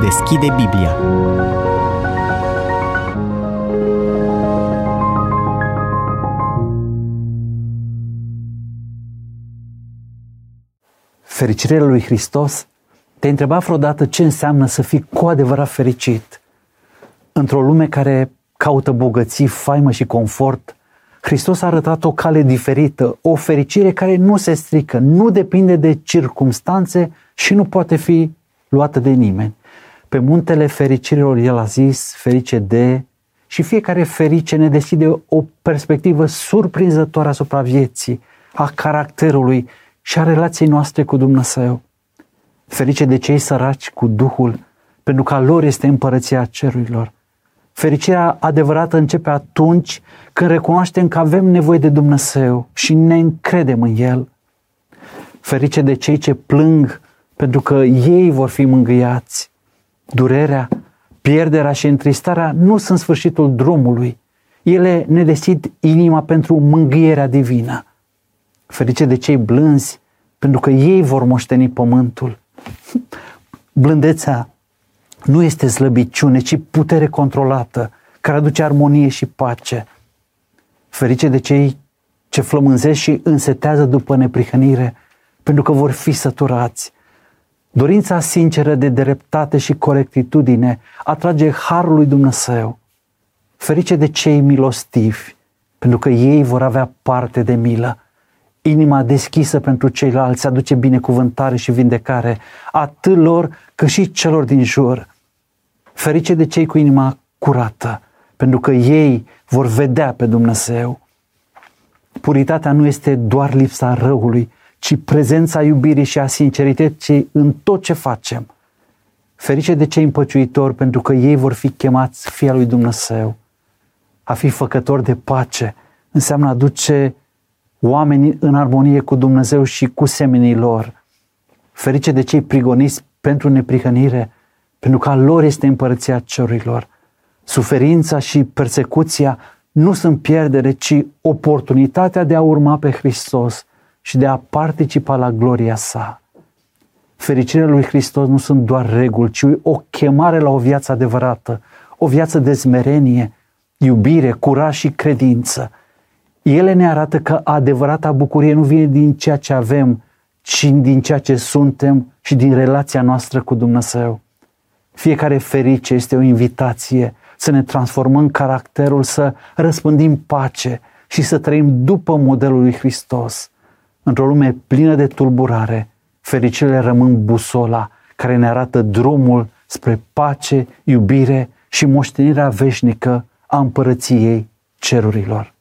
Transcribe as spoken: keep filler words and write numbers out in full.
Deschide Biblia. Fericirea lui Hristos? Te-ai întrebat vreodată ce înseamnă să fii cu adevărat fericit? Într-o lume care caută bogății, faimă și confort, Hristos a arătat o cale diferită, o fericire care nu se strică, nu depinde de circumstanțe și nu poate fi luată de nimeni. Pe muntele fericirilor El a zis, ferice de, și fiecare ferice ne deschide o perspectivă surprinzătoare asupra vieții, a caracterului și a relației noastre cu Dumnezeu. Ferice de cei săraci cu Duhul, pentru că a lor este împărăția cerurilor. Fericirea adevărată începe atunci când recunoaștem că avem nevoie de Dumnezeu și ne încredem în El. Ferice de cei ce plâng, pentru că ei vor fi mângâiați. Durerea, pierderea și întristarea nu sunt sfârșitul drumului. Ele ne deschid inima pentru mângâierea divină. Ferice de cei blânzi, pentru că ei vor moșteni pământul. Blândețea nu este slăbiciune, ci putere controlată, care aduce armonie și pace. Ferice de cei ce flămânzesc și însetează după neprihănire, pentru că vor fi săturați. Dorința sinceră de dreptate și corectitudine atrage harul lui Dumnezeu. Ferice de cei milostivi, pentru că ei vor avea parte de milă. Inima deschisă pentru ceilalți aduce binecuvântare și vindecare, atât lor cât și celor din jur. Ferice de cei cu inima curată, pentru că ei vor vedea pe Dumnezeu. Puritatea nu este doar lipsa răului, ci prezența iubirii și a sincerității în tot ce facem. Ferice de cei împăciuitori, pentru că ei vor fi chemați fii al lui Dumnezeu. A fi făcător de pace înseamnă a aduce oamenii în armonie cu Dumnezeu și cu semenii lor. Ferice de cei prigoniți pentru neprihănire, pentru că a lor este împărăția cerurilor. Suferința și persecuția nu sunt pierdere, ci oportunitatea de a urma pe Hristos și de a participa la gloria sa. Fericirea lui Hristos nu sunt doar reguli, ci o chemare la o viață adevărată, o viață de smerenie, iubire, curaj și credință. Ele ne arată că adevărata bucurie nu vine din ceea ce avem, ci din ceea ce suntem și din relația noastră cu Dumnezeu. Fiecare ferice este o invitație să ne transformăm caracterul, să răspândim pace și să trăim după modelul lui Hristos. Într-o lume plină de tulburare, fericirile rămân busola care ne arată drumul spre pace, iubire și moștenirea veșnică a împărăției cerurilor.